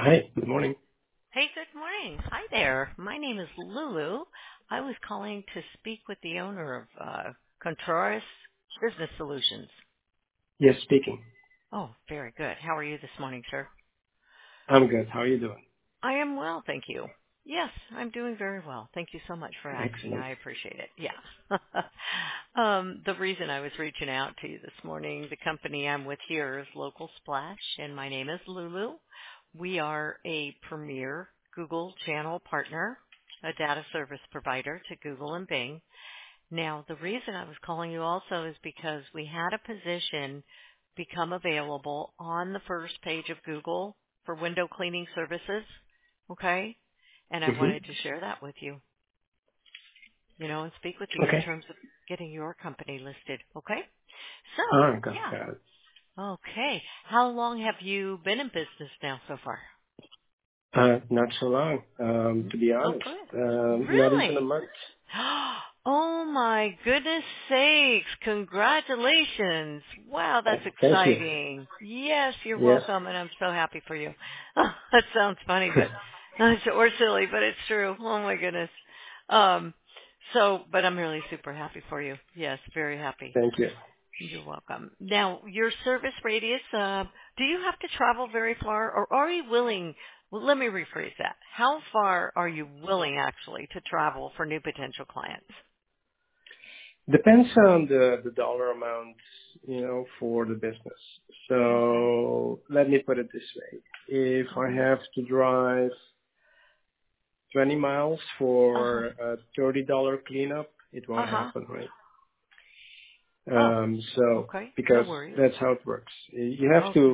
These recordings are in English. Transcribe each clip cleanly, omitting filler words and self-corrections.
Hi, good morning. Hey, good morning. Hi there. My name is Lulu. I was calling to speak with the owner of Contreras Business Solutions. Yes, speaking. Oh, very good. How are you this morning, sir? I'm good. How are you doing? I am well, thank you. Yes, I'm doing very well. Thank you so much for asking. Excellent. I appreciate it. Yeah. The reason I was reaching out to you this morning, the company I'm with here is Local Splash, and my name is Lulu. We are a premier Google channel partner, a data service provider to Google and Bing. Now, the reason I was calling you also is because we had a position become available on the first page of Google for window cleaning services, okay? And I wanted to Mm-hmm. share that with you, and speak with you in Okay. terms of getting your company listed, okay? All So, right, got yeah. it. Okay. How long have you been in business now so far? Not so long, to be Oh, honest. good. Not even a Really? month. Oh my goodness sakes. Congratulations. Wow, that's Thank you. exciting. Yes, you're Yes. welcome and I'm so happy for you. That sounds funny, but or silly, but it's true. Oh my goodness. Um but I'm really super happy for you. Yes, very happy. Thank you. You're welcome. Now, your service radius, do you have to travel very far or are you willing, well, let me rephrase that. How far are you willing actually to travel for new potential clients? Depends on the dollar amount, for the business. Okay. So let me put it this way. If I Okay. have to drive 20 miles Uh-huh. for a $30 cleanup, it won't Uh-huh. happen, right? Oh, So okay. No because worries. that's how it works. You have Okay. to,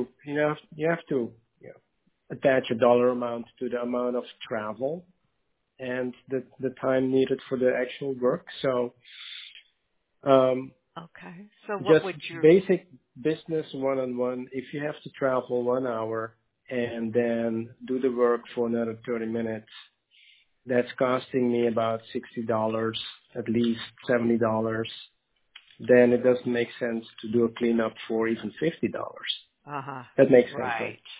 attach a dollar amount to the amount of travel and the time needed for the actual work. So um, Okay. So what just would you, basic business one-on-one. If you have to travel 1 hour and then do the work for another 30 minutes, that's costing me about $60, at least $70. Then it doesn't make sense to do a cleanup for even $50. uh-huh. That makes sense, right? Right.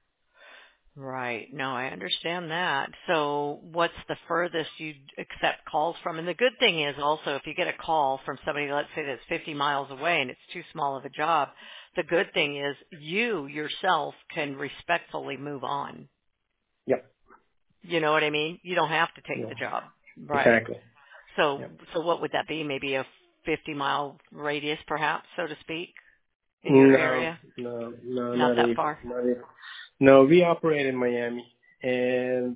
Right. No, I understand that. So what's the furthest you accept calls from? And the good thing is also if you get a call from somebody, let's say that's 50 miles away and it's too small of a job, the good thing is you yourself can respectfully move on. Yep. You know what I mean? You don't have to take Yeah. the job. Right. Exactly. So, Yep. so what would that be? Maybe a 50-mile radius perhaps, so to speak, in your No, area? no, no, Not not that even. far? Not even. No, we operate in Miami, and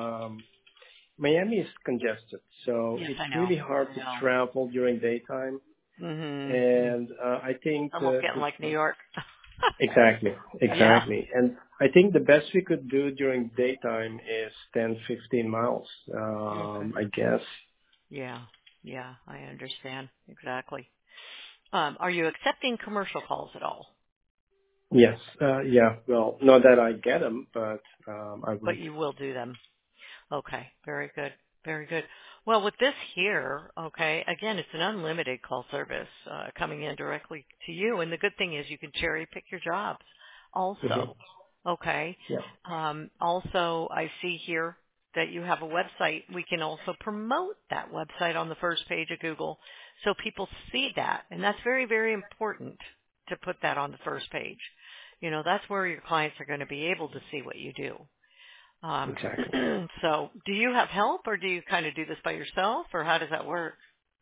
Miami is congested, so Yes, it's I know. really hard I to know. travel during daytime. Mm-hmm. And I think Almost getting like New York. exactly, Yeah. exactly. And I think the best we could do during daytime is 10, 15 miles. Okay. I guess. Yeah. Yeah, I understand. Exactly. Are you accepting commercial calls at all? Yes. Yeah. Well, not that I get them, but I But would. you will do them. Okay. Very good. Very good. Well, with this here, okay, again, it's an unlimited call service coming in directly to you. And the good thing is you can cherry pick your jobs Mhm. also. Okay. Yeah. Also, I see here that you have a website. We can also promote that website on the first page of Google so people see that. And that's very, very important to put that on the first page. That's where your clients are going to be able to see what you do. Um, Exactly. so do you have help or do you kind of do this by yourself or how does that work?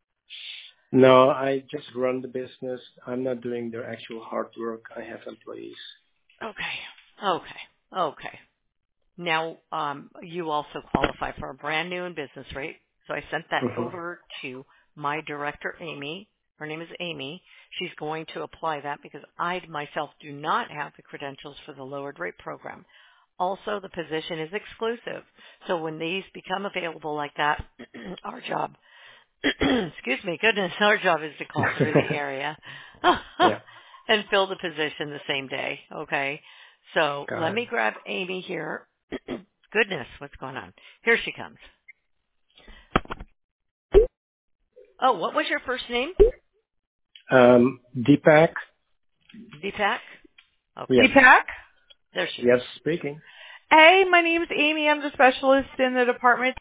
No, I just run the business. I'm not doing the actual hard work. I have employees. Okay. Okay. Okay. Now, you also qualify for a brand new and business rate. So I sent that Mhm. over to my director, Amy. Her name is Amy. She's going to apply that because I myself do not have the credentials for the lowered rate program. Also, the position is exclusive. So when these become available like that, our job, excuse me, goodness, our job is to call through the area Yeah. and fill the position the same day. Okay. So Got let it. me grab Amy here. Goodness, what's going on? Here she comes. Oh, what was your first name? Deepak. Deepak? Okay. Yes. Deepak? There she is. Yes. Speaking. Hey, my name's Amy. I'm the specialist in the department